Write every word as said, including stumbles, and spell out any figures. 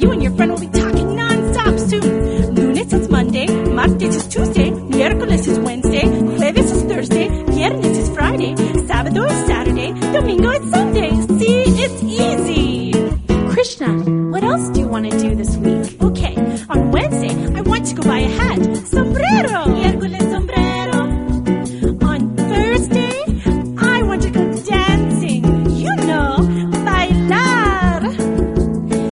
you and your friend will be talking non-stop soon. Lunes is Monday, martes is Tuesday, miércoles is Wednesday, jueves is Thursday, viernes is Friday, sábado is Saturday, domingo is Sunday. See, it's easy. Krishna, what else do you want to do this week?